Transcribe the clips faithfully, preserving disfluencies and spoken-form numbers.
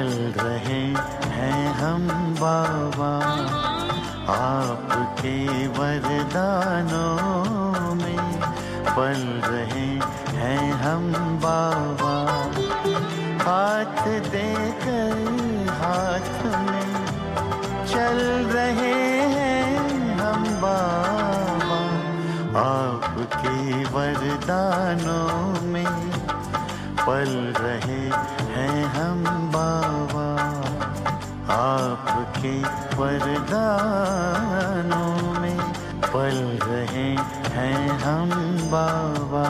पल रहे हैं हम बाबा आपके वरदानों में, पल रहे हैं हम बाबा हाथ देकर हाथ में, चल रहे हैं हम बाबा आपके वरदानों में, पल रहे हैं हम बाबा आपके वरदानों में, पल रहे हैं हम बाबा।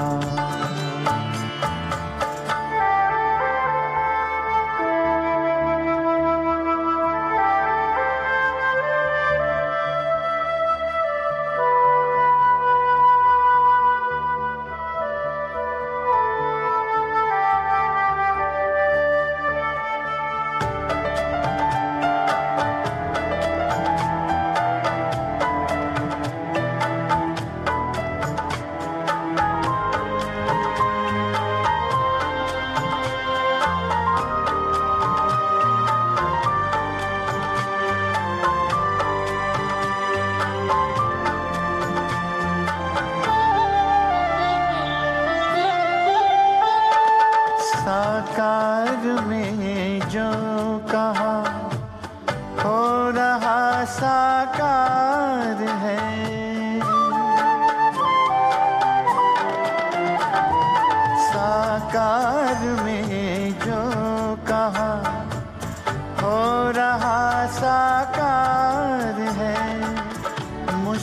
साकार में जो कहा हो रहा साकार है, साकार में जो कहा हो रहा साकार है।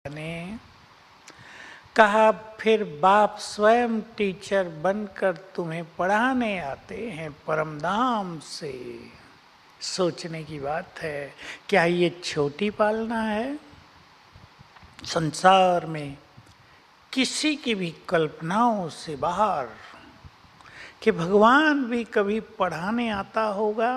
ने कहा, फिर बाप स्वयं टीचर बनकर तुम्हें पढ़ाने आते हैं परमधाम से। सोचने की बात है, क्या ये छोटी पालना है? संसार में किसी की भी कल्पनाओं से बाहर कि भगवान भी कभी पढ़ाने आता होगा।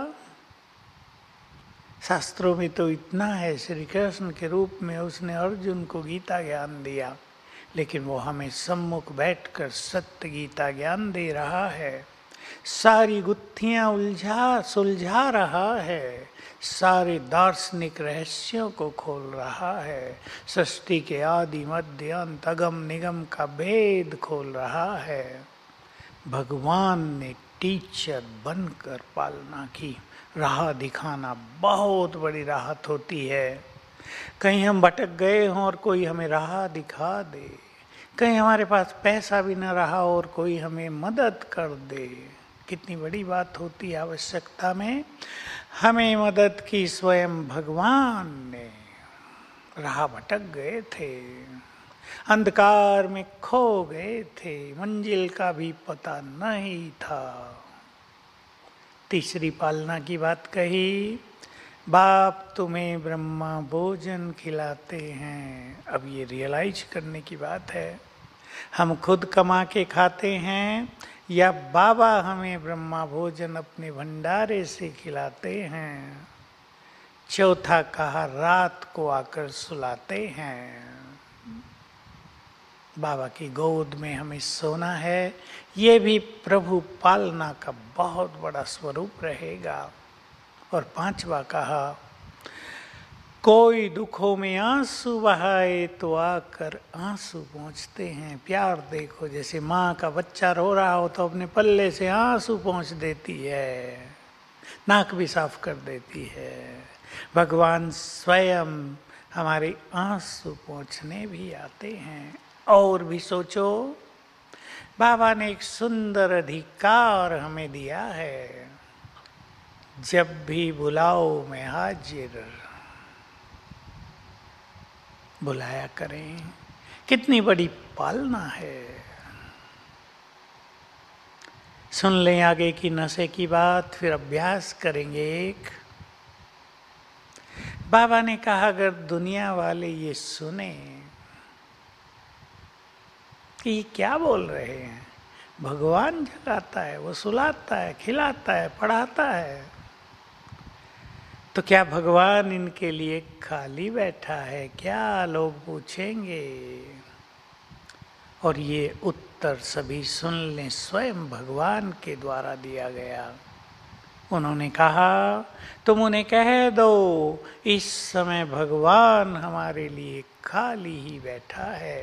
शास्त्रों में तो इतना है, श्री कृष्ण के रूप में उसने अर्जुन को गीता ज्ञान दिया, लेकिन वो हमें सम्मुख बैठकर सत्य गीता ज्ञान दे रहा है, सारी गुत्थियां उलझा सुलझा रहा है, सारे दार्शनिक रहस्यों को खोल रहा है, सृष्टि के आदि मध्य अंत अगम निगम का भेद खोल रहा है। भगवान ने टीचर बनकर पालना की। राह दिखाना बहुत बड़ी राहत होती है। कहीं हम भटक गए हों और कोई हमें राह दिखा दे, कहीं हमारे पास पैसा भी न रहा और कोई हमें मदद कर दे, कितनी बड़ी बात होती है। आवश्यकता में हमें मदद की स्वयं भगवान ने। राह भटक गए थे, अंधकार में खो गए थे, मंजिल का भी पता नहीं था। तीसरी पालना की बात कही, बाप तुम्हें ब्रह्मा भोजन खिलाते हैं। अब ये रियलाइज करने की बात है, हम खुद कमा के खाते हैं या बाबा हमें ब्रह्मा भोजन अपने भंडारे से खिलाते हैं। चौथा कहा, रात को आकर सुलाते हैं। बाबा की गोद में हमें सोना है, ये भी प्रभु पालना का बहुत बड़ा स्वरूप रहेगा। और पांचवा कहा, कोई दुखों में आंसू बहाए तो आकर आंसू पहुँचते हैं। प्यार देखो, जैसे माँ का बच्चा रो रहा हो तो अपने पल्ले से आंसू पहुँच देती है, नाक भी साफ कर देती है। भगवान स्वयं हमारे आंसू पहुँचने भी आते हैं। और भी सोचो, बाबा ने एक सुंदर अधिकार हमें दिया है, जब भी बुलाओ मैं हाजिर। बुलाया करें, कितनी बड़ी पालना है। सुन लें आगे की नशे की बात, फिर अभ्यास करेंगे। एक बाबा ने कहा, अगर दुनिया वाले ये सुने कि ये क्या बोल रहे हैं, भगवान जगाता है, वो सुलाता है, खिलाता है, पढ़ाता है, तो क्या भगवान इनके लिए खाली बैठा है क्या, लोग पूछेंगे। और ये उत्तर सभी सुन लें, स्वयं भगवान के द्वारा दिया गया। उन्होंने कहा, तुम उन्हें कह दो इस समय भगवान हमारे लिए खाली ही बैठा है।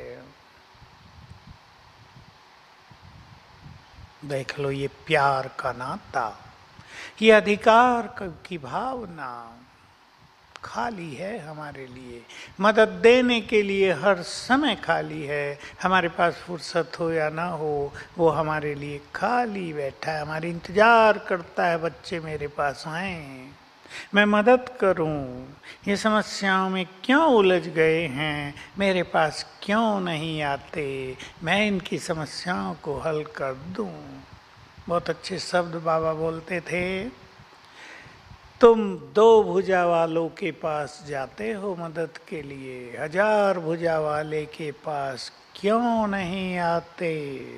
देख लो, ये प्यार का नाता, ये अधिकार की भावना खाली है हमारे लिए, मदद देने के लिए हर समय खाली है। हमारे पास फुर्सत हो या ना हो, वो हमारे लिए खाली बैठा है, हमारी इंतजार करता है, बच्चे मेरे पास आएं, मैं मदद करूं, ये समस्याओं में क्यों उलझ गए हैं, मेरे पास क्यों नहीं आते, मैं इनकी समस्याओं को हल कर दूं। बहुत अच्छे शब्द बाबा बोलते थे, तुम दो भुजा वालों के पास जाते हो मदद के लिए, हजार भुजा वाले के पास क्यों नहीं आते।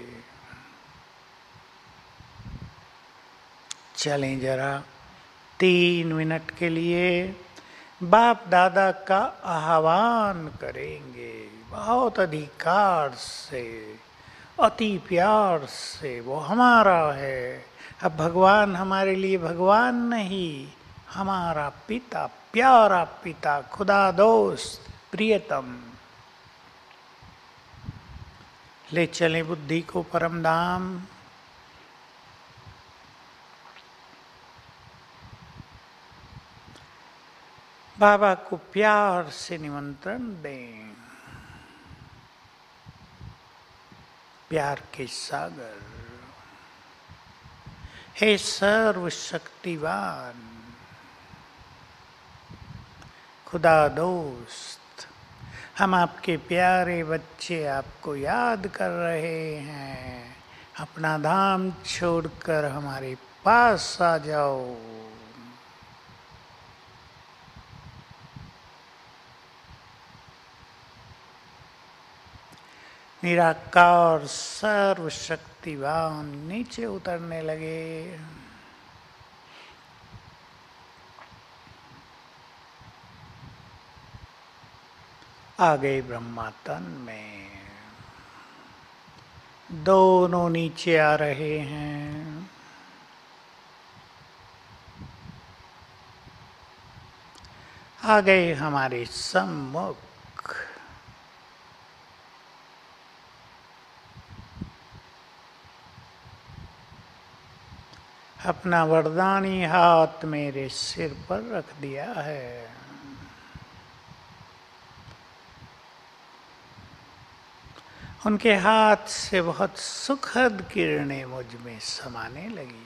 चलें जरा तीन मिनट के लिए बाप दादा का आह्वान करेंगे, बहुत अधिकार से, अति प्यार से। वो हमारा है। अब भगवान हमारे लिए भगवान नहीं, हमारा पिता, प्यारा पिता, खुदा दोस्त, प्रियतम। ले चलें बुद्धि को परम धाम। बाबा को प्यार से निमंत्रण दें। प्यार के सागर, हे सर्वशक्तिवान खुदा दोस्त, हम आपके प्यारे बच्चे आपको याद कर रहे हैं। अपना धाम छोड़कर हमारे पास आ जाओ। निराकार सर्वशक्तिवान नीचे उतरने लगे। आ गए ब्रह्मा तन में। दोनों नीचे आ रहे हैं। आ गए हमारे सम्मुख। अपना वरदानी हाथ मेरे सिर पर रख दिया है। उनके हाथ से बहुत सुखद किरणें मुझ में समाने लगी।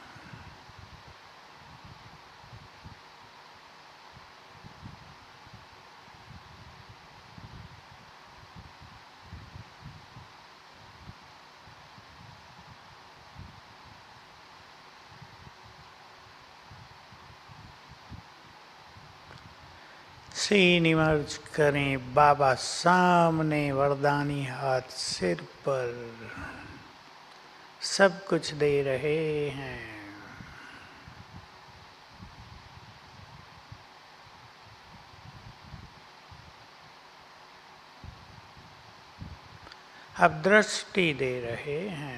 सीन इमर्ज करें बाबा सामने, वरदानी हाथ सिर पर, सब कुछ दे रहे हैं। अब दृष्टि दे रहे हैं।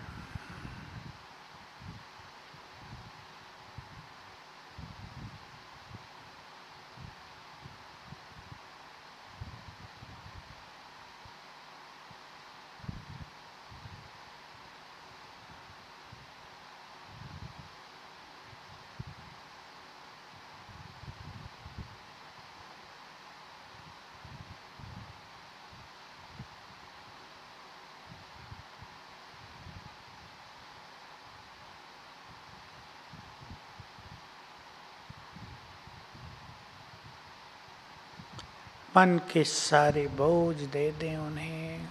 मन के सारे बोझ दे दें उन्हें।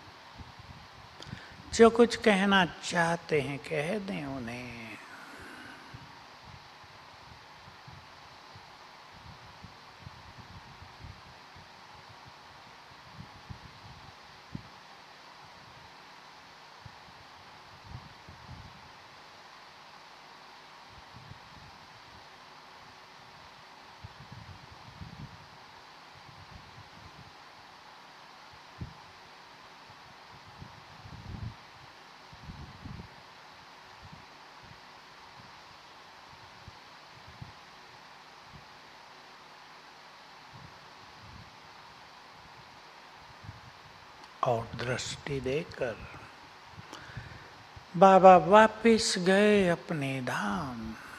जो कुछ कहना चाहते हैं कह दें उन्हें। और दृष्टि देकर बाबा वापिस गए अपने धाम।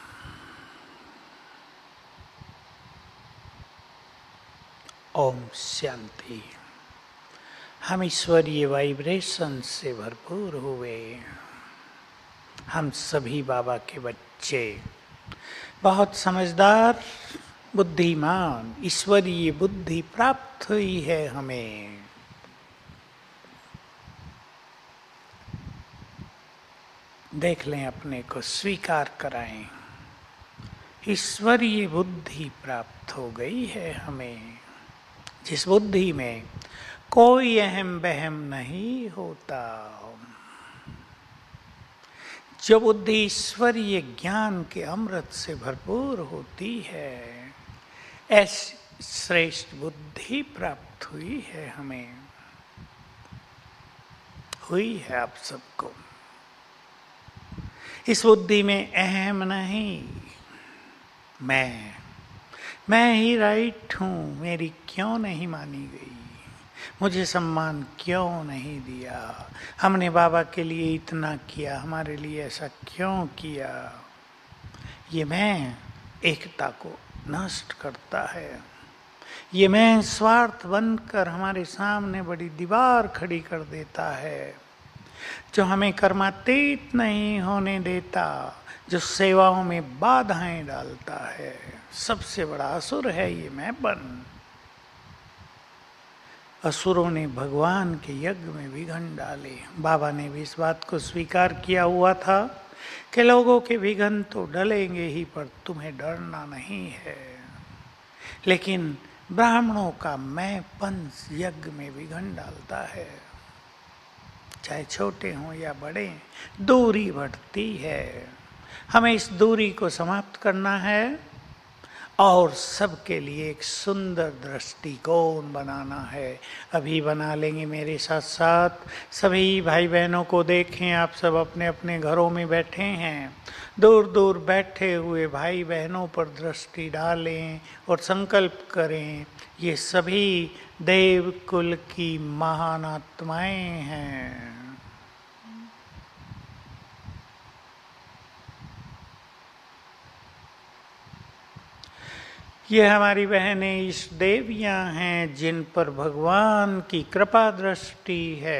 ओम शांति। हम ईश्वरीय वाइब्रेशन से भरपूर हुए। हम सभी बाबा के बच्चे, बहुत समझदार, बुद्धिमान, ईश्वरीय बुद्धि प्राप्त हुई है हमें। देख लें, अपने को स्वीकार कराएं। ईश्वरीय बुद्धि प्राप्त हो गई है हमें, जिस बुद्धि में कोई अहम बहम नहीं होता। जो बुद्धि ईश्वरीय ज्ञान के अमृत से भरपूर होती है, ऐसी श्रेष्ठ बुद्धि प्राप्त हुई है हमें, हुई है आप सबको। इस बुद्धि में अहम नहीं, मैं मैं ही राइट हूँ, मेरी क्यों नहीं मानी गई, मुझे सम्मान क्यों नहीं दिया, हमने बाबा के लिए इतना किया, हमारे लिए ऐसा क्यों किया। ये मैं एकता को नष्ट करता है। ये मैं स्वार्थ बनकर हमारे सामने बड़ी दीवार खड़ी कर देता है, जो हमें कर्मातीत नहीं होने देता, जो सेवाओं में बाधाएं डालता है। सबसे बड़ा असुर है ये मैं बन। असुरों ने भगवान के यज्ञ में विघन डाले। बाबा ने भी इस बात को स्वीकार किया हुआ था कि लोगों के विघन तो डलेंगे ही, पर तुम्हें डरना नहीं है। लेकिन ब्राह्मणों का मैं पंथ यज्ञ में विघन डालता है, चाहे छोटे हों या बड़े, दूरी बढ़ती है। हमें इस दूरी को समाप्त करना है और सबके लिए एक सुंदर दृष्टिकोण बनाना है। अभी बना लेंगे मेरे साथ साथ। सभी भाई बहनों को देखें, आप सब अपने अपने घरों में बैठे हैं। दूर दूर बैठे हुए भाई बहनों पर दृष्टि डालें और संकल्प करें, ये सभी देव कुल की महान आत्माएं हैं। ये हमारी बहनें इष्ट देवियां हैं जिन पर भगवान की कृपा दृष्टि है,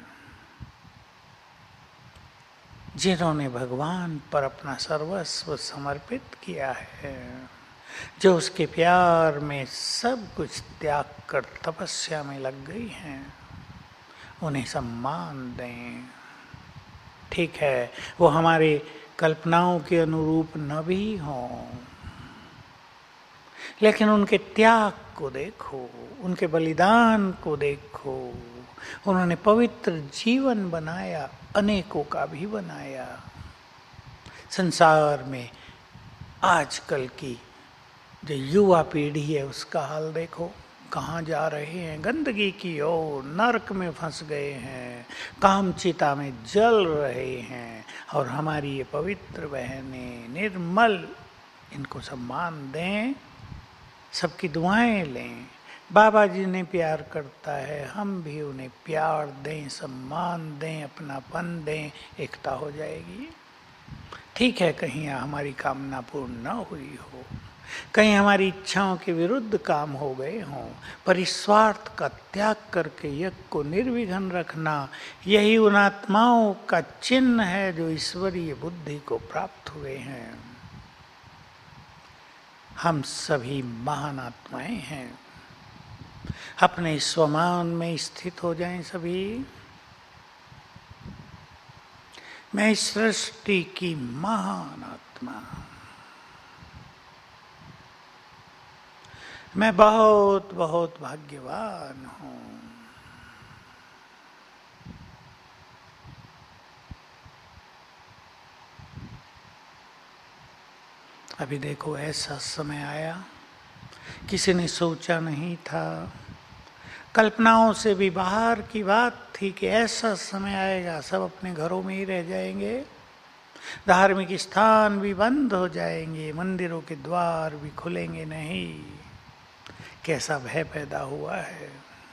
जिन्होंने भगवान पर अपना सर्वस्व समर्पित किया है, जो उसके प्यार में सब कुछ त्याग कर तपस्या में लग गई हैं। उन्हें सम्मान दें। ठीक है, वो हमारे कल्पनाओं के अनुरूप न भी हों, लेकिन उनके त्याग को देखो, उनके बलिदान को देखो। उन्होंने पवित्र जीवन बनाया, अनेकों का भी बनाया। संसार में आजकल की जो युवा पीढ़ी है उसका हाल देखो, कहाँ जा रहे हैं? गंदगी की ओर, नरक में फंस गए हैं, कामचिता में जल रहे हैं। और हमारी ये पवित्र बहनें निर्मल, इनको सम्मान दें, सबकी दुआएं लें। बाबा जी ने प्यार करता है, हम भी उन्हें प्यार दें, सम्मान दें, अपनापन दें, एकता हो जाएगी। ठीक है, कहीं हमारी कामना पूर्ण न हुई हो, कहीं हमारी इच्छाओं के विरुद्ध काम हो गए हों, पर इस स्वार्थ का त्याग करके यज्ञ को निर्विघ्न रखना, यही उन आत्माओं का चिन्ह है जो ईश्वरीय बुद्धि को प्राप्त हुए हैं। हम सभी महान आत्माएं हैं। अपने स्वमान में स्थित हो जाएं सभी। मैं इस सृष्टि की महान आत्मा, मैं बहुत बहुत भाग्यवान हूं। अभी देखो, ऐसा समय आया, किसी ने सोचा नहीं था, कल्पनाओं से भी बाहर की बात थी कि ऐसा समय आएगा, सब अपने घरों में ही रह जाएंगे, धार्मिक स्थान भी बंद हो जाएंगे, मंदिरों के द्वार भी खुलेंगे नहीं। कैसा भय पैदा हुआ है।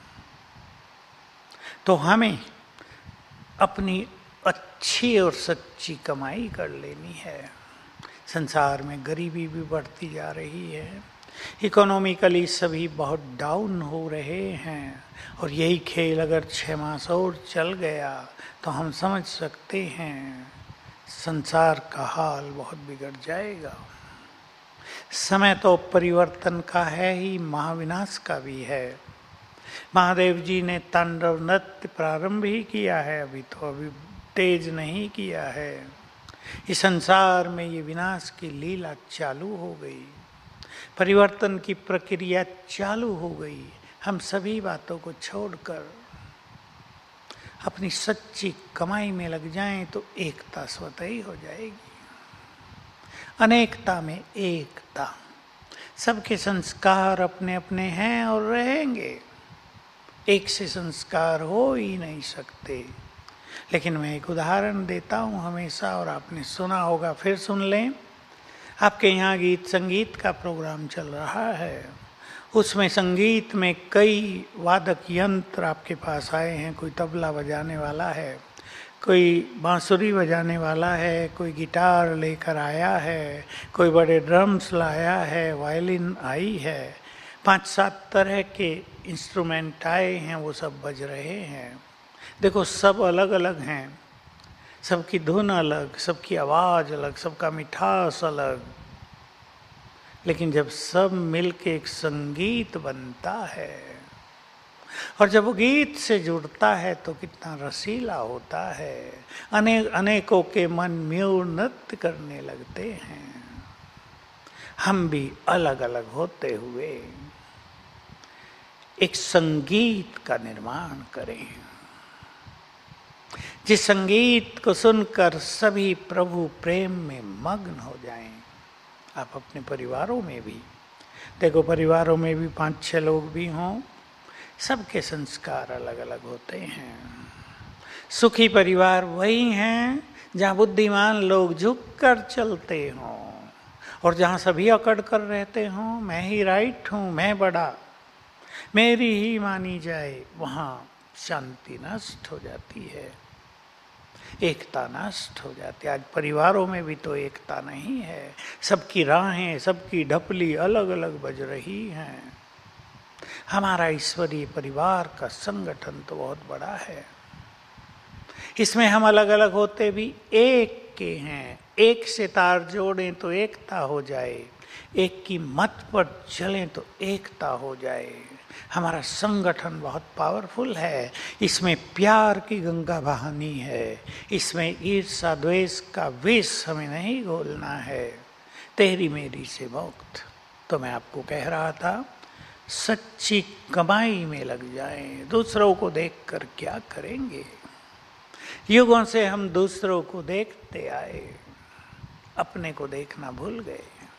तो हमें अपनी अच्छी और सच्ची कमाई कर लेनी है। संसार में गरीबी भी बढ़ती जा रही है, इकोनॉमिकली सभी बहुत डाउन हो रहे हैं, और यही खेल अगर छः मास और चल गया तो हम समझ सकते हैं संसार का हाल बहुत बिगड़ जाएगा। समय तो परिवर्तन का है ही, महाविनाश का भी है। महादेव जी ने तांडव नृत्य प्रारंभ ही किया है, अभी तो अभी तेज नहीं किया है। इस संसार में ये विनाश की लीला चालू हो गई, परिवर्तन की प्रक्रिया चालू हो गई। हम सभी बातों को छोड़कर अपनी सच्ची कमाई में लग जाएं तो एकता स्वतः ही हो जाएगी। अनेकता में एकता। सबके संस्कार अपने अपने हैं और रहेंगे, एक से संस्कार हो ही नहीं सकते। लेकिन मैं एक उदाहरण देता हूँ हमेशा, और आपने सुना होगा, फिर सुन लें। आपके यहाँ गीत संगीत का प्रोग्राम चल रहा है, उसमें संगीत में कई वादक यंत्र आपके पास आए हैं। कोई तबला बजाने वाला है, कोई बांसुरी बजाने वाला है, कोई गिटार लेकर आया है, कोई बड़े ड्रम्स लाया है, वायलिन आई है, पांच सात तरह के इंस्ट्रूमेंट आए हैं, वो सब बज रहे हैं। देखो, सब अलग अलग हैं, सबकी धुन अलग, सबकी आवाज़ अलग, सबका मिठास अलग, लेकिन जब सब मिलके एक संगीत बनता है और जब वो गीत से जुड़ता है तो कितना रसीला होता है, अनेक अनेकों के मन म्यूर नृत्य करने लगते हैं। हम भी अलग अलग होते हुए एक संगीत का निर्माण करें, जिस संगीत को सुनकर सभी प्रभु प्रेम में मग्न हो जाएं। आप अपने परिवारों में भी देखो, परिवारों में भी पांच छह लोग भी हों, सबके संस्कार अलग अलग होते हैं। सुखी परिवार वही हैं जहाँ बुद्धिमान लोग झुककर चलते हों, और जहाँ सभी अकड़ कर रहते हों, मैं ही राइट हूँ, मैं बड़ा, मेरी ही मानी जाए, वहाँ शांति नष्ट हो जाती है, एकता नष्ट हो जाती है। आज परिवारों में भी तो एकता नहीं है, सबकी राहें, सबकी ढपली अलग अलग बज रही हैं। हमारा ईश्वरीय परिवार का संगठन तो बहुत बड़ा है, इसमें हम अलग अलग होते भी एक के हैं। एक से तार जोड़ें तो एकता हो जाए, एक की मत पर चलें तो एकता हो जाए। हमारा संगठन बहुत पावरफुल है, इसमें प्यार की गंगा बहानी है, इसमें ईर्ष्या द्वेष का विष हमें नहीं घोलना है, तेरी मेरी से मुक्त। तो मैं आपको कह रहा था, सच्ची कमाई में लग जाएं। दूसरों को देखकर क्या करेंगे? युगों से हम दूसरों को देखते आए, अपने को देखना भूल गए।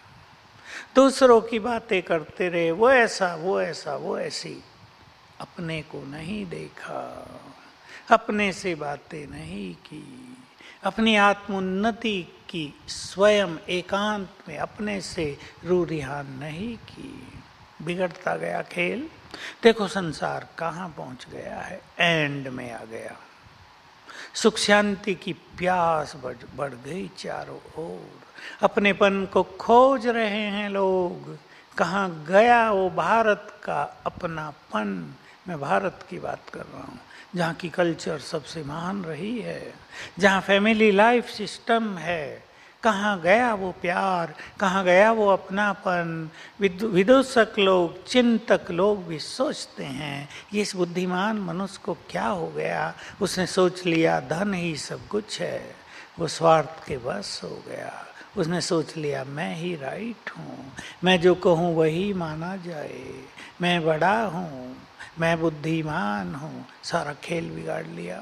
दूसरों की बातें करते रहे, वो ऐसा वो ऐसा वो ऐसी, अपने को नहीं देखा, अपने से बातें नहीं की, अपनी आत्मोन्नति की स्वयं एकांत में अपने से रूरिहान नहीं की। बिगड़ता गया खेल। देखो संसार कहाँ पहुँच गया है, एंड में आ गया। सुख शांति की प्यास बढ़ बढ़ गई चारों ओर, अपनेपन को खोज रहे हैं लोग। कहाँ गया वो भारत का अपनापन? मैं भारत की बात कर रहा हूँ, जहाँ की कल्चर सबसे महान रही है, जहाँ फैमिली लाइफ सिस्टम है। कहाँ गया वो प्यार, कहाँ गया वो अपनापन? विदूषक लोग, चिंतक लोग भी सोचते हैं, ये इस बुद्धिमान मनुष्य को क्या हो गया? उसने सोच लिया धन ही सब कुछ है, वो स्वार्थ के बस हो गया। उसने सोच लिया मैं ही राइट हूँ, मैं जो कहूँ वही माना जाए, मैं बड़ा हूँ, मैं बुद्धिमान हूँ। सारा खेल बिगाड़ लिया।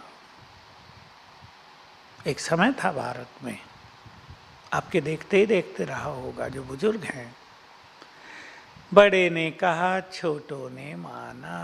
एक समय था भारत में, आपके देखते ही देखते रहा होगा जो बुजुर्ग हैं, बड़े ने कहा छोटों ने माना।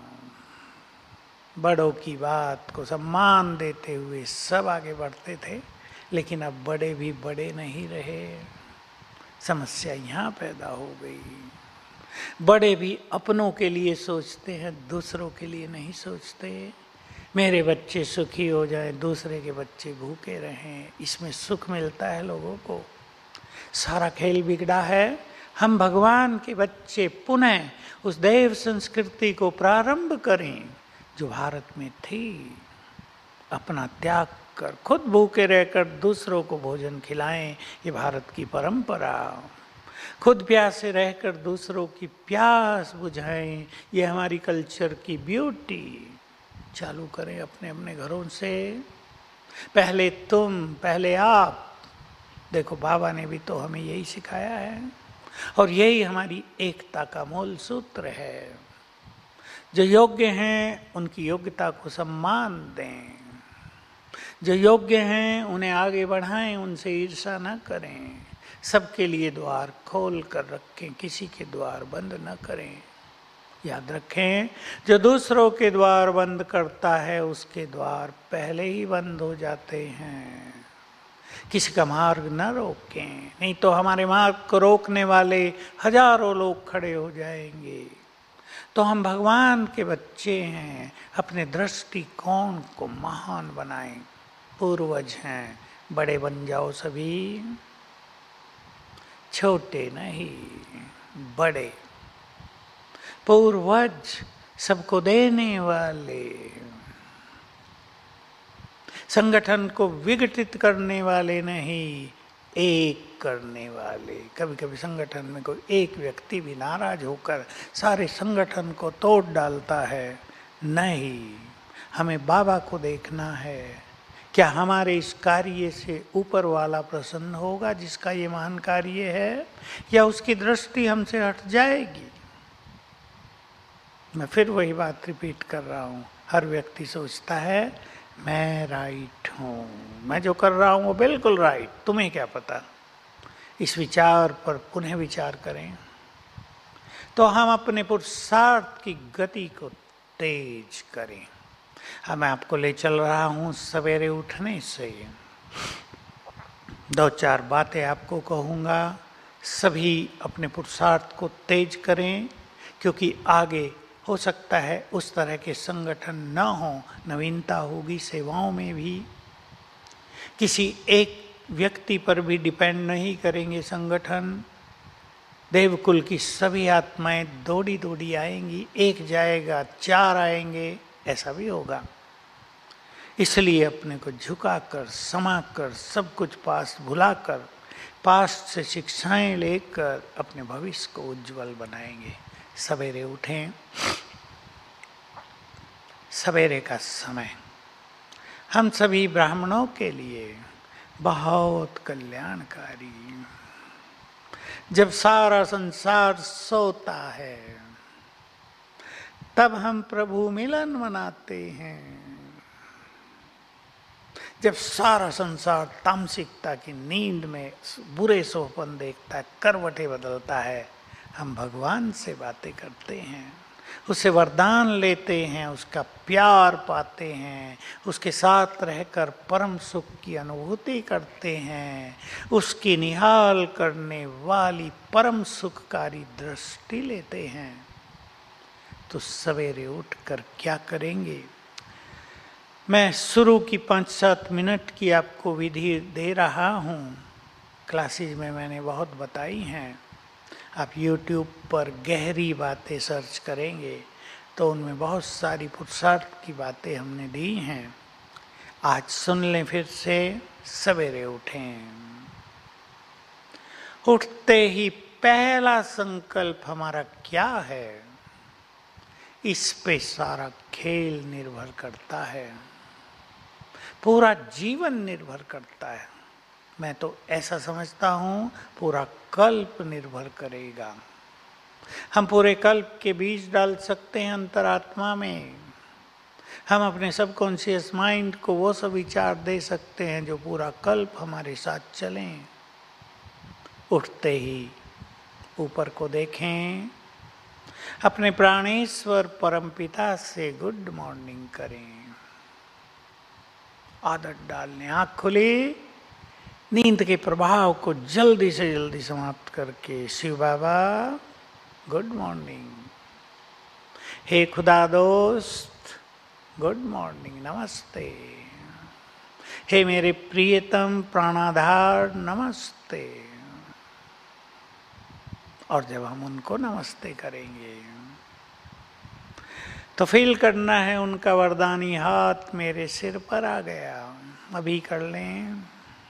बड़ों की बात को सम्मान देते हुए सब आगे बढ़ते थे, लेकिन अब बड़े भी बड़े नहीं रहे। समस्या यहाँ पैदा हो गई। बड़े भी अपनों के लिए सोचते हैं, दूसरों के लिए नहीं सोचते। मेरे बच्चे सुखी हो जाएं, दूसरे के बच्चे भूखे रहें, इसमें सुख मिलता है लोगों को। सारा खेल बिगड़ा है। हम भगवान के बच्चे पुनः उस देव संस्कृति को प्रारंभ करें जो भारत में थी। अपना त्याग कर, खुद भूखे रहकर दूसरों को भोजन खिलाएं, ये भारत की परंपरा। खुद प्यासे रहकर दूसरों की प्यास बुझाएं, ये हमारी कल्चर की ब्यूटी। चालू करें अपने अपने घरों से। पहले तुम, पहले आप। देखो बाबा ने भी तो हमें यही सिखाया है, और यही हमारी एकता का मूल सूत्र है। जो योग्य हैं उनकी योग्यता को सम्मान दें, जो योग्य हैं उन्हें आगे बढ़ाएं, उनसे ईर्ष्या न करें। सबके लिए द्वार खोल कर रखें, किसी के द्वार बंद न करें। याद रखें, जो दूसरों के द्वार बंद करता है उसके द्वार पहले ही बंद हो जाते हैं। किसी का मार्ग न रोकें, नहीं तो हमारे मार्ग को रोकने वाले हजारों लोग खड़े हो जाएंगे। तो हम भगवान के बच्चे हैं, अपने दृष्टिकोण को महान बनाएं। पूर्वज हैं, बड़े बन जाओ सभी, छोटे नहीं बड़े। पूर्वज सबको देने वाले, संगठन को विघटित करने वाले नहीं, एक करने वाले। कभी कभी संगठन में कोई एक व्यक्ति भी नाराज होकर सारे संगठन को तोड़ डालता है, नहीं, हमें बाबा को देखना है। क्या हमारे इस कार्य से ऊपर वाला प्रसन्न होगा जिसका ये महान कार्य है, या उसकी दृष्टि हमसे हट जाएगी? मैं फिर वही बात रिपीट कर रहा हूँ। हर व्यक्ति सोचता है मैं राइट हूँ, मैं जो कर रहा हूँ वो बिल्कुल राइट, तुम्हें क्या पता। इस विचार पर पुनः विचार करें तो हम अपने पुरुषार्थ की गति को तेज करें। अब मैं आपको ले चल रहा हूँ सवेरे उठने से। दो चार बातें आपको कहूँगा, सभी अपने पुरुषार्थ को तेज करें, क्योंकि आगे हो सकता है उस तरह के संगठन न हो, नवीनता होगी सेवाओं में भी। किसी एक व्यक्ति पर भी डिपेंड नहीं करेंगे संगठन। देवकुल की सभी आत्माएं दौड़ी दौड़ी आएंगी, एक जाएगा चार आएंगे, ऐसा भी होगा। इसलिए अपने को झुकाकर, समाकर, सब कुछ पास्ट भुलाकर, पास्ट से शिक्षाएं लेकर अपने भविष्य को उज्जवल बनाएंगे। सवेरे उठें, सवेरे का समय हम सभी ब्राह्मणों के लिए बहुत कल्याणकारी। जब सारा संसार सोता है तब हम प्रभु मिलन मनाते हैं। जब सारा संसार तामसिकता की नींद में बुरे सोपन देखता है, करवटें बदलता है, हम भगवान से बातें करते हैं, उससे वरदान लेते हैं, उसका प्यार पाते हैं, उसके साथ रहकर परम सुख की अनुभूति करते हैं, उसकी निहाल करने वाली परम सुखकारी दृष्टि लेते हैं। तो सवेरे उठकर क्या करेंगे? मैं शुरू की पाँच सात मिनट की आपको विधि दे रहा हूँ। क्लासेज में मैंने बहुत बताई हैं। आप यूट्यूब पर गहरी बातें सर्च करेंगे तो उनमें बहुत सारी पुरुषार्थ की बातें हमने दी हैं। आज सुन लें फिर से। सवेरे उठें, उठते ही पहला संकल्प हमारा क्या है, इस पे सारा खेल निर्भर करता है, पूरा जीवन निर्भर करता है। मैं तो ऐसा समझता हूँ पूरा कल्प निर्भर करेगा। हम पूरे कल्प के बीज डाल सकते हैं अंतरात्मा में। हम अपने सबकॉन्शियस माइंड को वो सब विचार दे सकते हैं जो पूरा कल्प हमारे साथ चलें। उठते ही ऊपर को देखें, अपने प्राणेश्वर परमपिता से गुड मॉर्निंग करें। आदत डालने, आँख खुली, नींद के प्रभाव को जल्दी से जल्दी समाप्त करके शिव बाबा गुड मॉर्निंग, हे खुदा दोस्त गुड मॉर्निंग, नमस्ते, हे मेरे प्रियतम प्राणाधार नमस्ते। और जब हम उनको नमस्ते करेंगे तो फील करना है उनका वरदानी हाथ मेरे सिर पर आ गया। अभी कर लें।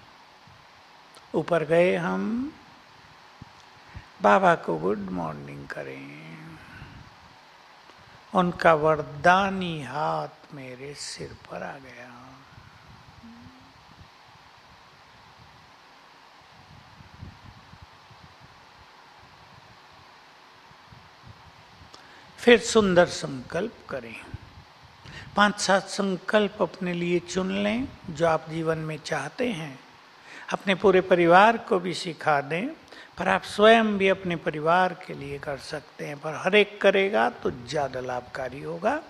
ऊपर गए हम, बाबा को गुड मॉर्निंग करें। उनका वरदानी हाथ मेरे सिर पर आ गया। फिर सुंदर संकल्प करें। पांच सात संकल्प अपने लिए चुन लें जो आप जीवन में चाहते हैं। अपने पूरे परिवार को भी सिखा दें, पर आप स्वयं भी अपने परिवार के लिए कर सकते हैं, पर हर एक करेगा तो ज्यादा लाभकारी होगा।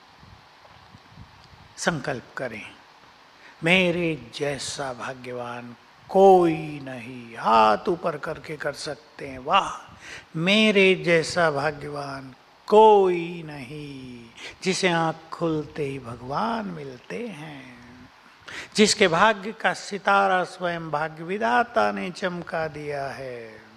संकल्प करें, मेरे जैसा भाग्यवान कोई नहीं। हाथ ऊपर करके कर सकते हैं, वाह, मेरे जैसा भाग्यवान कोई नहीं, जिसे आंख खुलते ही भगवान मिलते हैं, जिसके भाग्य का सितारा स्वयं भाग्य विधाता ने चमका दिया है।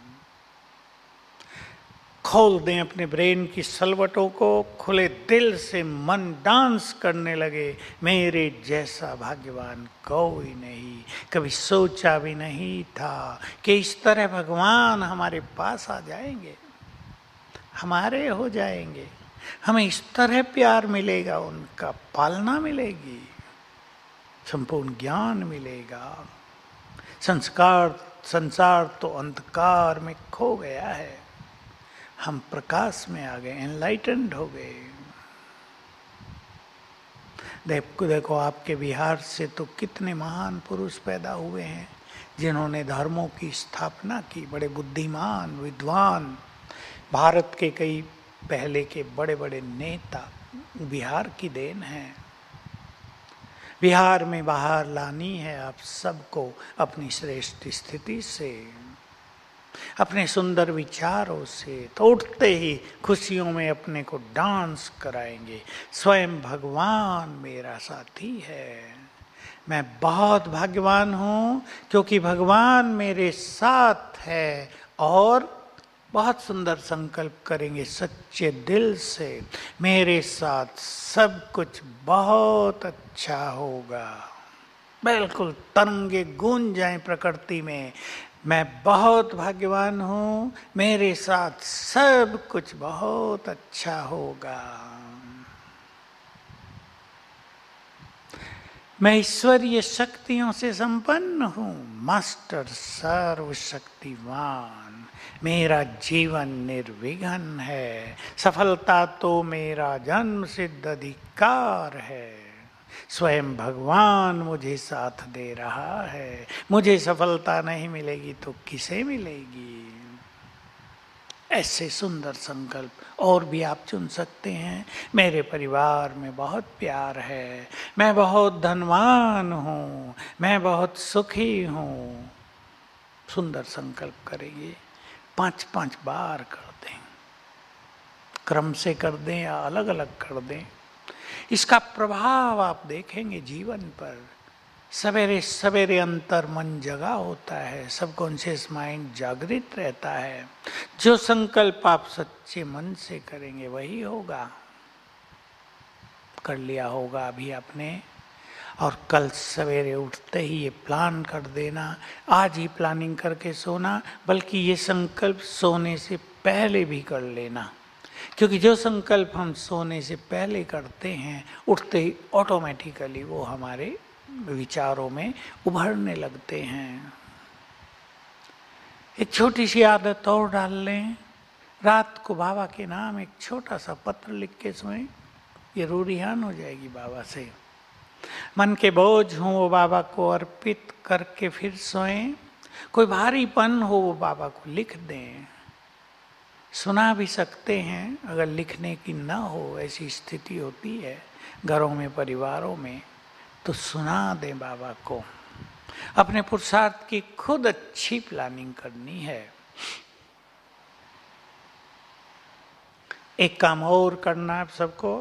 खोल दें अपने ब्रेन की सलवटों को, खुले दिल से मन डांस करने लगे, मेरे जैसा भाग्यवान कोई नहीं। कभी सोचा भी नहीं था कि इस तरह भगवान हमारे पास आ जाएंगे, हमारे हो जाएंगे। हमें इस तरह प्यार मिलेगा, उनका पालना मिलेगी, संपूर्ण ज्ञान मिलेगा। संस्कार संसार तो अंधकार में खो गया है, हम प्रकाश में आ गए, एनलाइटेंड हो गए। देखो देखो आपके बिहार से तो कितने महान पुरुष पैदा हुए हैं जिन्होंने धर्मों की स्थापना की, बड़े बुद्धिमान विद्वान। भारत के कई पहले के बड़े बड़े नेता बिहार की देन है। बिहार में बाहर लानी है आप सबको अपनी श्रेष्ठ स्थिति से, अपने सुंदर विचारों से। तो उठते ही खुशियों में अपने को डांस कराएंगे, स्वयं भगवान मेरा साथी है। मैं बहुत भाग्यवान हूँ क्योंकि भगवान मेरे साथ है। और बहुत सुंदर संकल्प करेंगे सच्चे दिल से, मेरे साथ सब कुछ बहुत अच्छा होगा। बिल्कुल तरंगे गूंज जाएं प्रकृति में, मैं बहुत भाग्यवान हूँ, मेरे साथ सब कुछ बहुत अच्छा होगा। मैं ईश्वरीय शक्तियों से संपन्न हूँ, मास्टर सर्वशक्तिमान। मेरा जीवन निर्विघ्न है, सफलता तो मेरा जन्म सिद्ध अधिकार है। स्वयं भगवान मुझे साथ दे रहा है, मुझे सफलता नहीं मिलेगी तो किसे मिलेगी। ऐसे सुंदर संकल्प और भी आप चुन सकते हैं। मेरे परिवार में बहुत प्यार है, मैं बहुत धनवान हूँ, मैं बहुत सुखी हूँ। सुंदर संकल्प करेंगे, पांच पांच बार कर दें, क्रम से कर दें या अलग अलग कर दें। इसका प्रभाव आप देखेंगे जीवन पर। सवेरे सवेरे अंतर मन जगा होता है, सबकॉन्शियस माइंड जागृत रहता है। जो संकल्प आप सच्चे मन से करेंगे वही होगा। कर लिया होगा अभी आपने, और कल सवेरे उठते ही ये प्लान कर देना, आज ही प्लानिंग करके सोना, बल्कि ये संकल्प सोने से पहले भी कर लेना। क्योंकि जो संकल्प हम सोने से पहले करते हैं, उठते ही ऑटोमेटिकली वो हमारे विचारों में उभरने लगते हैं। एक छोटी सी आदत और डाल लें, रात को बाबा के नाम एक छोटा सा पत्र लिख के सोएं, ये रूरिहान हो जाएगी बाबा से। मन के बोझ हो वो बाबा को अर्पित करके फिर सोएं। कोई भारीपन हो वो बाबा को लिख दें। सुना भी सकते हैं, अगर लिखने की ना हो, ऐसी स्थिति होती है घरों में परिवारों में, तो सुना दें बाबा को। अपने पुरुषार्थ की खुद अच्छी प्लानिंग करनी है। एक काम और करना है सबको,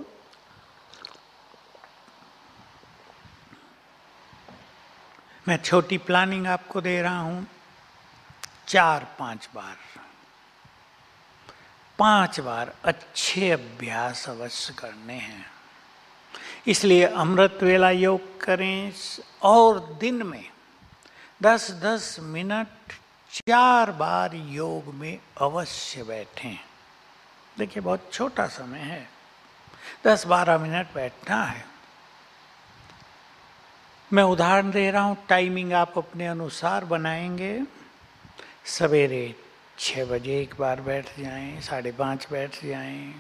मैं छोटी प्लानिंग आपको दे रहा हूं। चार पांच बार पांच बार अच्छे अभ्यास अवश्य करने हैं। इसलिए अमृत वेला योग करें और दिन में दस दस मिनट चार बार योग में अवश्य बैठें। देखिए बहुत छोटा समय है, दस बारह मिनट बैठना है। मैं उदाहरण दे रहा हूँ, टाइमिंग आप अपने अनुसार बनाएंगे। सवेरे छः बजे एक बार बैठ जाएं, साढ़े पाँच बैठ जाएं,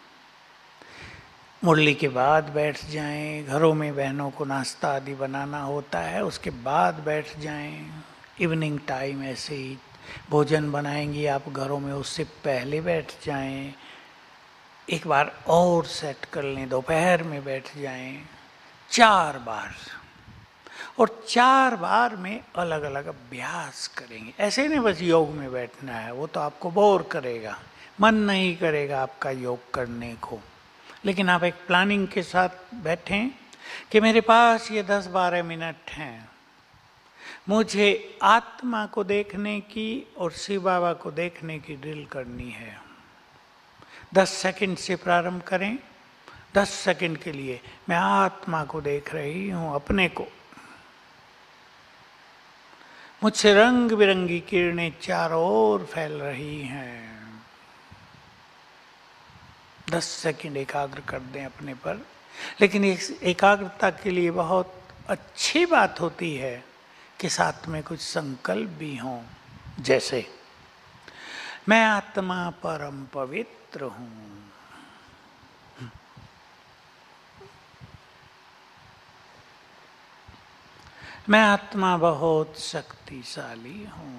मुरली के बाद बैठ जाएं। घरों में बहनों को नाश्ता आदि बनाना होता है, उसके बाद बैठ जाएं। इवनिंग टाइम ऐसे ही भोजन बनाएंगी आप घरों में, उससे पहले बैठ जाएं। एक बार और सेट कर लें, दोपहर में बैठ जाएं। चार बार, और चार बार में अलग अलग अभ्यास करेंगे। ऐसे नहीं बस योग में बैठना है, वो तो आपको बोर करेगा, मन नहीं करेगा आपका योग करने को। लेकिन आप एक प्लानिंग के साथ बैठें कि मेरे पास ये दस बारह मिनट हैं, मुझे आत्मा को देखने की और शिव बाबा को देखने की ड्रिल करनी है। दस सेकंड से प्रारंभ करें। दस सेकंड के लिए मैं आत्मा को देख रही हूँ, अपने को। मुझसे रंग बिरंगी किरणें चारों ओर फैल रही हैं। दस सेकंड एकाग्र कर दें अपने पर। लेकिन इस एकाग्रता के लिए बहुत अच्छी बात होती है कि साथ में कुछ संकल्प भी हों, जैसे मैं आत्मा परम पवित्र हूं, मैं आत्मा बहुत शक्तिशाली हूं,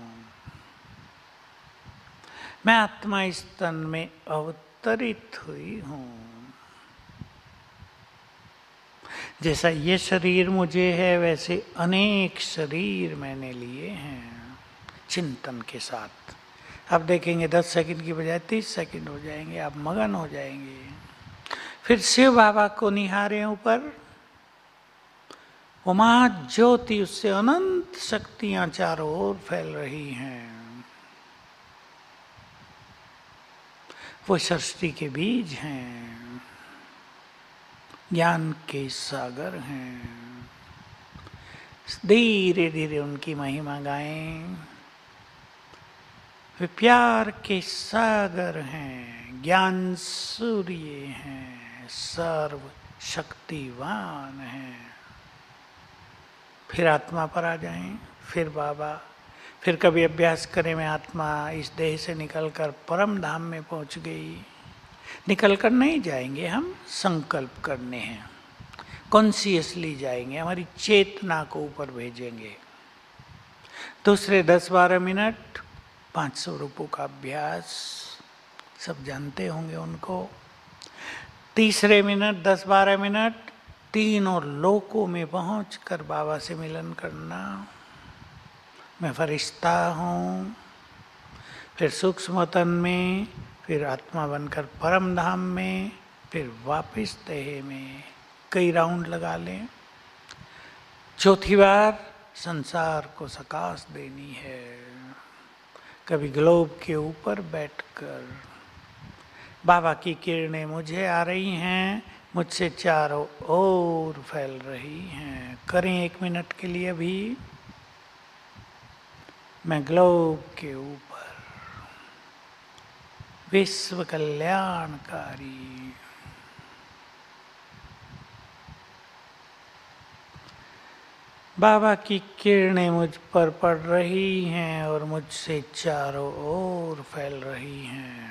मैं आत्मा इस तन में अवतरित हुई हूं, जैसा ये शरीर मुझे है वैसे अनेक शरीर मैंने लिए हैं। चिंतन के साथ आप देखेंगे दस सेकंड की बजाय तीस सेकंड हो जाएंगे, आप मगन हो जाएंगे। फिर शिव बाबा को निहारें ऊपर, वो महा ज्योति, उससे अनंत शक्तियां चारों ओर फैल रही हैं। वो सृष्टि के बीज हैं, ज्ञान के सागर हैं। धीरे धीरे उनकी महिमा गाएं। वे प्यार के सागर हैं, ज्ञान सूर्य हैं, सर्व शक्तिवान हैं। फिर आत्मा पर आ जाएं, फिर बाबा, फिर कभी अभ्यास करें मैं आत्मा इस देह से निकलकर परम धाम में पहुंच गई। निकल कर नहीं जाएंगे हम, संकल्प करने हैं, कॉन्शियसली जाएंगे, हमारी चेतना को ऊपर भेजेंगे। दूसरे दस बारह मिनट पाँच सौ रूपों का अभ्यास, सब जानते होंगे उनको। तीसरे मिनट दस बारह मिनट तीनों लोकों में पहुंच कर बाबा से मिलन करना। मैं फरिश्ता हूँ, फिर सूक्ष्म तन में, फिर आत्मा बनकर परम धाम में, फिर वापस देह में। कई राउंड लगा लें। चौथी बार संसार को सकाश देनी है। कभी ग्लोब के ऊपर बैठकर बाबा की किरणें मुझे आ रही हैं, मुझसे चारों ओर फैल रही हैं। करें एक मिनट के लिए भी। मैं ग्लोब के ऊपर, विश्व कल्याणकारी, बाबा की किरणें मुझ पर पड़ रही हैं और मुझसे चारों ओर फैल रही हैं।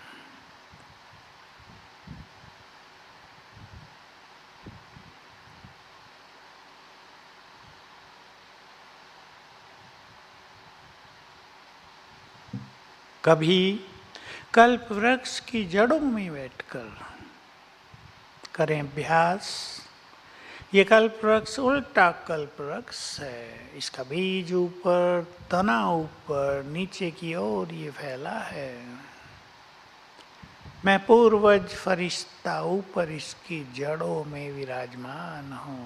कभी कल्प वृक्ष की जड़ों में बैठकर करें अभ्यास। ये कल्प वृक्ष उल्टा कल्प वृक्ष है, इसका बीज ऊपर, तना ऊपर, नीचे की ओर ये फैला है। मैं पूर्वज फरिश्ता ऊपर इसकी जड़ों में विराजमान हूँ।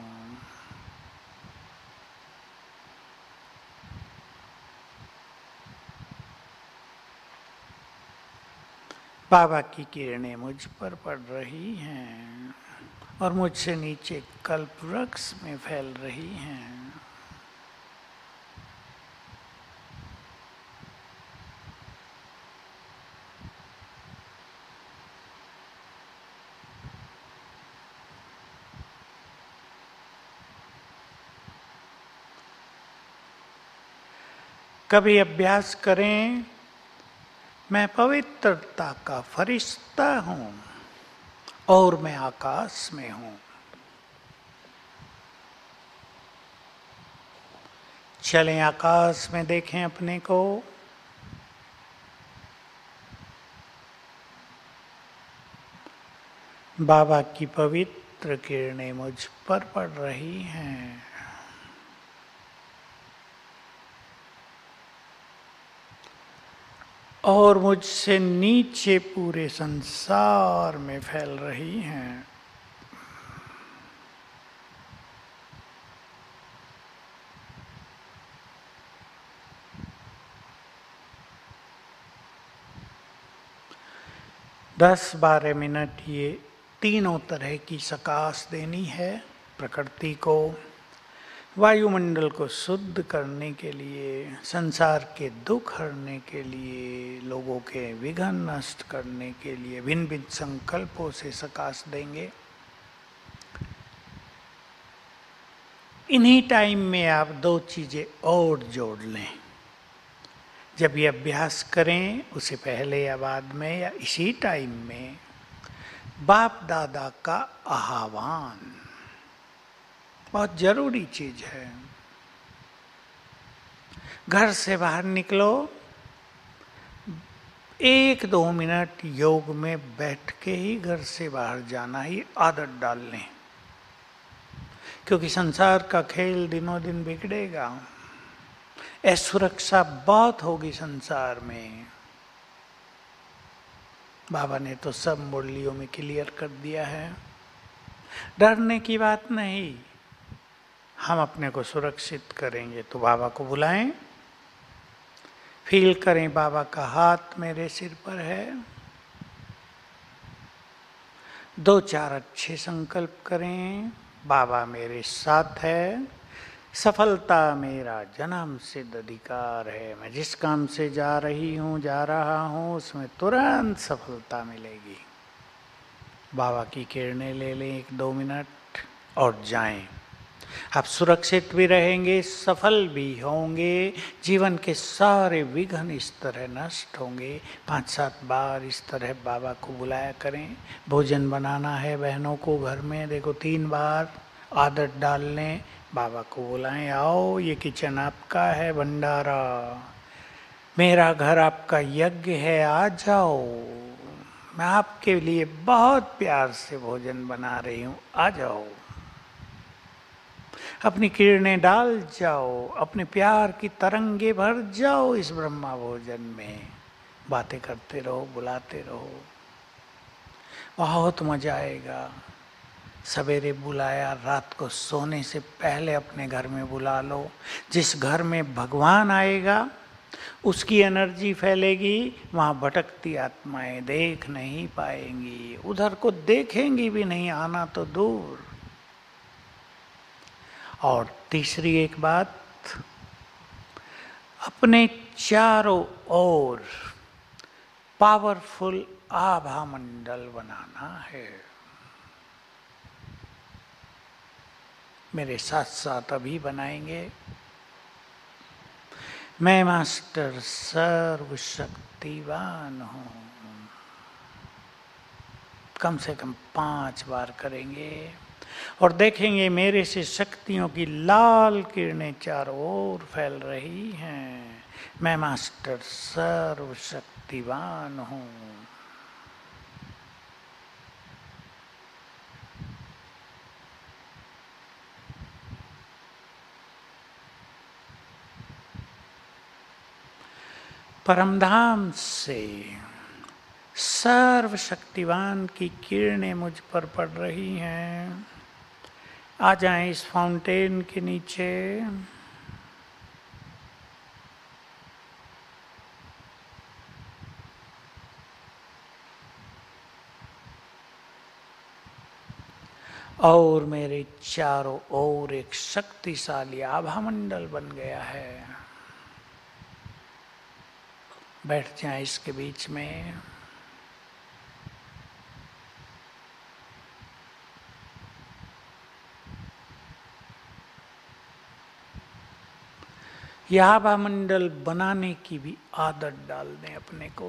बाबा की किरणें मुझ पर पड़ रही हैं और मुझसे नीचे कल्प वृक्ष में फैल रही हैं। कभी अभ्यास करें, मैं पवित्रता का फरिश्ता हूं और मैं आकाश में हूं। चलें आकाश में, देखें अपने को। बाबा की पवित्र किरणें मुझ पर पड़ रही हैं। और मुझसे नीचे पूरे संसार में फैल रही हैं। दस बारह मिनट ये तीनों तरह की सकाश देनी है। प्रकृति को, वायुमंडल को शुद्ध करने के लिए, संसार के दुख हरने के लिए, लोगों के विघ्न नष्ट करने के लिए भिन्न भिन्न संकल्पों से सकाश देंगे। इन्हीं टाइम में आप दो चीजें और जोड़ लें। जब ये अभ्यास करें, उसे पहले या बाद में या इसी टाइम में, बाप दादा का आह्वान बहुत जरूरी चीज है। घर से बाहर निकलो, एक दो मिनट योग में बैठ के ही घर से बाहर जाना ही आदत डाल लें, क्योंकि संसार का खेल दिनों दिन बिगड़ेगा। असुरक्षा बहुत होगी संसार में। बाबा ने तो सब मुरलियों में क्लियर कर दिया है। डरने की बात नहीं, हम अपने को सुरक्षित करेंगे। तो बाबा को बुलाएं, फील करें बाबा का हाथ मेरे सिर पर है। दो चार अच्छे संकल्प करें, बाबा मेरे साथ है, सफलता मेरा जन्म सिद्ध अधिकार है। मैं जिस काम से जा रही हूँ, जा रहा हूँ, उसमें तुरंत सफलता मिलेगी। बाबा की किरणें ले लें एक दो मिनट और जाएं। आप सुरक्षित भी रहेंगे, सफल भी होंगे, जीवन के सारे विघ्न इस तरह नष्ट होंगे। पांच सात बार इस तरह बाबा को बुलाया करें। भोजन बनाना है बहनों को घर में, देखो तीन बार आदत डाल लें, बाबा को बुलाएं, आओ ये किचन आपका है, भंडारा मेरा घर आपका यज्ञ है, आ जाओ, मैं आपके लिए बहुत प्यार से भोजन बना रही हूँ, आ जाओ। अपनी किरणें डाल जाओ, अपने प्यार की तरंगे भर जाओ इस ब्रह्मा भोजन में। बातें करते रहो, बुलाते रहो, बहुत मजा आएगा। सवेरे बुलाया, रात को सोने से पहले अपने घर में बुला लो। जिस घर में भगवान आएगा उसकी एनर्जी फैलेगी, वहाँ भटकती आत्माएं देख नहीं पाएंगी, उधर को देखेंगी भी नहीं, आना तो दूर। और तीसरी एक बात, अपने चारों ओर पावरफुल आभा मंडल बनाना है। मेरे साथ साथ अभी बनाएंगे। मैं मास्टर सर्वशक्तिवान हूँ। कम से कम पांच बार करेंगे और देखेंगे मेरे से शक्तियों की लाल किरणें चारों ओर फैल रही हैं। मैं मास्टर सर्वशक्तिवान हूँ। परमधाम से सर्वशक्तिवान की किरणें मुझ पर पड़ रही हैं। आ जाएं इस फाउंटेन के नीचे। और मेरे चारों ओर एक शक्तिशाली आभा मंडल बन गया है। बैठ जाएं इसके बीच में। यह आभा मंडल बनाने की भी आदत डाल दें अपने को,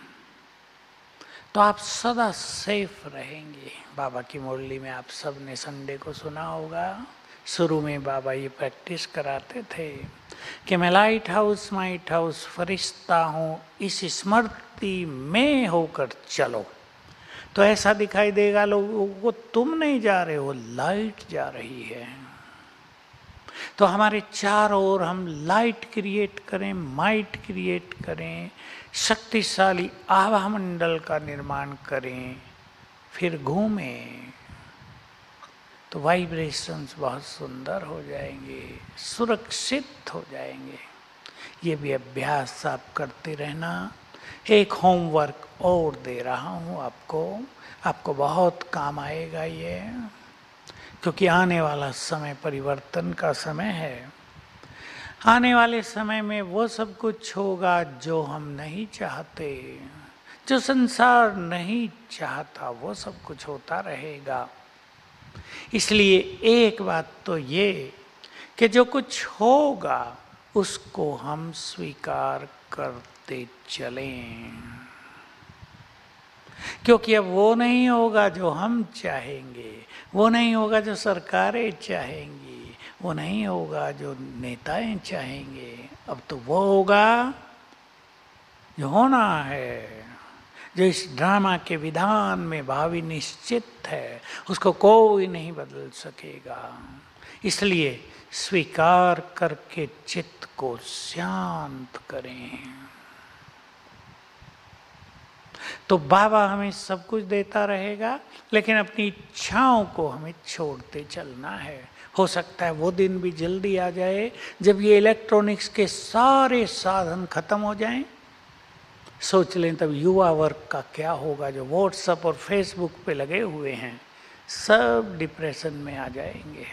तो आप सदा सेफ रहेंगे। बाबा की मुरली में आप सब ने संडे को सुना होगा, शुरू में बाबा ये प्रैक्टिस कराते थे कि मैं लाइट हाउस माइट हाउस फरिश्ता हूँ, इस स्मृति में होकर चलो। तो ऐसा दिखाई देगा लोगों को तुम नहीं जा रहे हो, लाइट जा रही है। तो हमारे चारों ओर हम लाइट क्रिएट करें, माइट क्रिएट करें, शक्तिशाली आभा मंडल का निर्माण करें, फिर घूमें, तो वाइब्रेशंस बहुत सुंदर हो जाएंगे, सुरक्षित हो जाएंगे। ये भी अभ्यास आप करते रहना। एक होमवर्क और दे रहा हूँ आपको, आपको बहुत काम आएगा ये, क्योंकि आने वाला समय परिवर्तन का समय है। आने वाले समय में वो सब कुछ होगा जो हम नहीं चाहते, जो संसार नहीं चाहता, वो सब कुछ होता रहेगा। इसलिए एक बात तो ये कि जो कुछ होगा उसको हम स्वीकार करते चलें, क्योंकि अब वो नहीं होगा जो हम चाहेंगे, वो नहीं होगा जो सरकारें चाहेंगी, वो नहीं होगा जो नेताएं चाहेंगे। अब तो वो होगा जो होना है, जो इस ड्रामा के विधान में भावी निश्चित है, उसको कोई नहीं बदल सकेगा। इसलिए स्वीकार करके चित्त को शांत करें। तो बाबा हमें सब कुछ देता रहेगा, लेकिन अपनी इच्छाओं को हमें छोड़ते चलना है। हो सकता है वो दिन भी जल्दी आ जाए जब ये इलेक्ट्रॉनिक्स के सारे साधन खत्म हो जाएं। सोच लें तब युवा वर्ग का क्या होगा, जो व्हाट्सएप और फेसबुक पे लगे हुए हैं, सब डिप्रेशन में आ जाएंगे।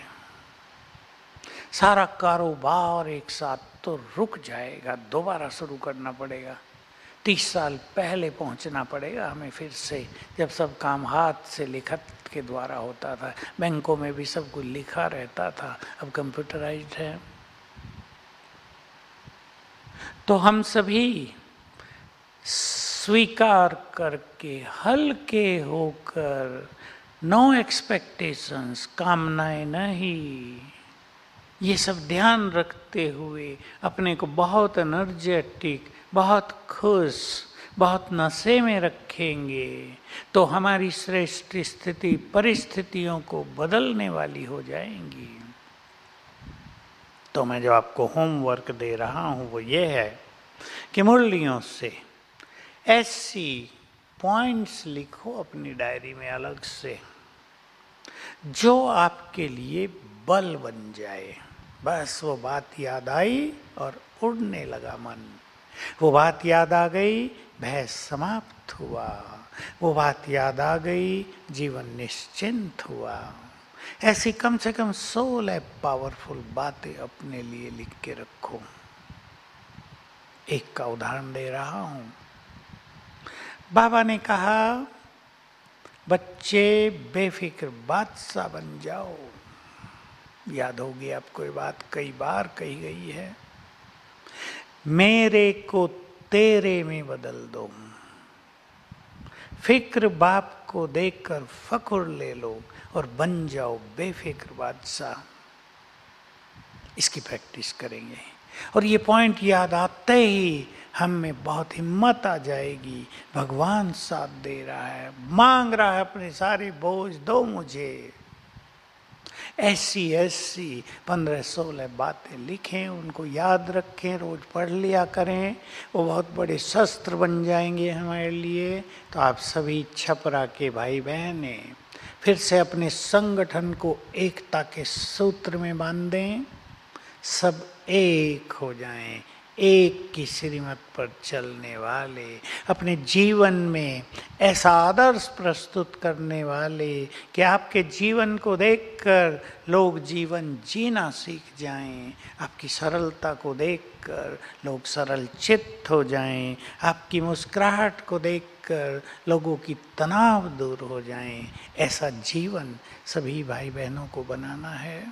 सारा कारोबार एक साथ तो रुक जाएगा, दोबारा शुरू करना पड़ेगा। तीस साल पहले पहुंचना पड़ेगा हमें फिर से, जब सब काम हाथ से लिखत के द्वारा होता था। बैंकों में भी सब कुछ लिखा रहता था, अब कंप्यूटराइज्ड है। तो हम सभी स्वीकार करके हल्के होकर, नो एक्सपेक्टेशंस, कामनाएं नहीं, ये सब ध्यान रखते हुए अपने को बहुत एनर्जेटिक, बहुत खुश, बहुत नशे में रखेंगे तो हमारी श्रेष्ठ स्थिति परिस्थितियों को बदलने वाली हो जाएंगी। तो मैं जो आपको होमवर्क दे रहा हूं वो ये है कि मुरलियों से ऐसी पॉइंट्स लिखो अपनी डायरी में अलग से, जो आपके लिए बल बन जाए। बस वो बात याद आई और उड़ने लगा मन, वो बात याद आ गई, भय समाप्त हुआ, वो बात याद आ गई, जीवन निश्चिंत हुआ। ऐसी कम से कम सोलह पावरफुल बातें अपने लिए लिख के रखो। एक का उदाहरण दे रहा हूं। बाबा ने कहा, बच्चे बेफिक्र बादशाह बन जाओ। याद होगी आपको, ये बात कई बार कही गई है। मेरे को तेरे में बदल दो, फिक्र बाप को देखकर फख्र ले लो और बन जाओ बेफिक्र बादशाह। इसकी प्रैक्टिस करेंगे और ये पॉइंट याद आते ही हम में बहुत हिम्मत आ जाएगी। भगवान साथ दे रहा है, मांग रहा है अपने सारे बोझ दो मुझे। ऐसी ऐसी पंद्रह सोलह बातें लिखें, उनको याद रखें, रोज पढ़ लिया करें, वो बहुत बड़े शस्त्र बन जाएंगे हमारे लिए। तो आप सभी छपरा के भाई बहने फिर से अपने संगठन को एकता के सूत्र में बांधें, सब एक हो जाएं, एक की श्रीमत पर चलने वाले, अपने जीवन में ऐसा आदर्श प्रस्तुत करने वाले कि आपके जीवन को देखकर लोग जीवन जीना सीख जाएं, आपकी सरलता को देखकर लोग सरल चित्त हो जाएं, आपकी मुस्कुराहट को देखकर लोगों की तनाव दूर हो जाएं। ऐसा जीवन सभी भाई बहनों को बनाना है।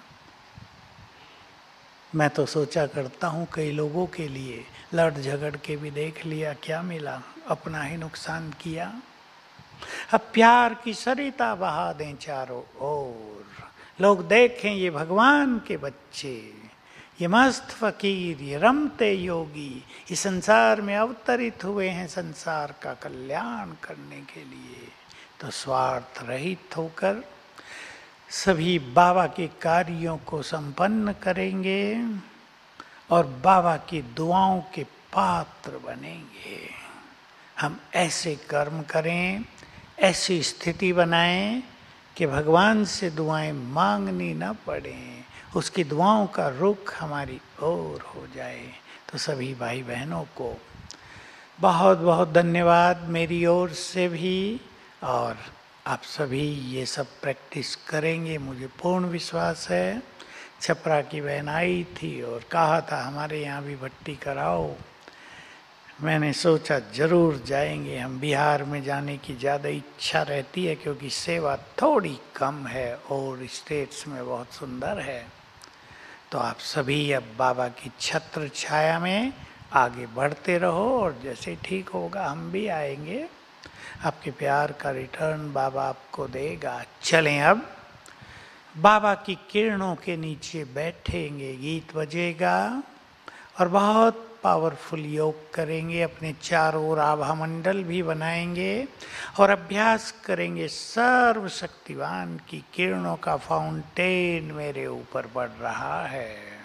मैं तो सोचा करता हूँ कई लोगों के लिए लड़ झगड़ के भी देख लिया, क्या मिला, अपना ही नुकसान किया। अब प्यार की सरिता बहा दें चारों ओर, लोग देखें ये भगवान के बच्चे, ये मस्त फकीर, ये रमते योगी इस संसार में अवतरित हुए हैं संसार का कल्याण करने के लिए। तो स्वार्थ रहित होकर सभी बाबा के कार्यों को संपन्न करेंगे और बाबा की दुआओं के पात्र बनेंगे। हम ऐसे कर्म करें, ऐसी स्थिति बनाएं कि भगवान से दुआएं मांगनी न पड़े, उसकी दुआओं का रुख हमारी ओर हो जाए। तो सभी भाई बहनों को बहुत बहुत धन्यवाद मेरी ओर से भी, और आप सभी ये सब प्रैक्टिस करेंगे, मुझे पूर्ण विश्वास है। छपरा की बहन आई थी और कहा था हमारे यहाँ भी भट्टी कराओ। मैंने सोचा जरूर जाएंगे। हम बिहार में जाने की ज़्यादा इच्छा रहती है क्योंकि सेवा थोड़ी कम है और स्टेट्स में बहुत सुंदर है। तो आप सभी अब बाबा की छत्र छाया में आगे बढ़ते रहो और जैसे ठीक होगा हम भी आएंगे। आपके प्यार का रिटर्न बाबा आपको देगा। चलें अब बाबा की किरणों के नीचे बैठेंगे, गीत बजेगा और बहुत पावरफुल योग करेंगे। अपने चारों ओर आभा मंडल भी बनाएंगे और अभ्यास करेंगे। सर्वशक्तिवान की किरणों का फाउंटेन मेरे ऊपर बढ़ रहा है।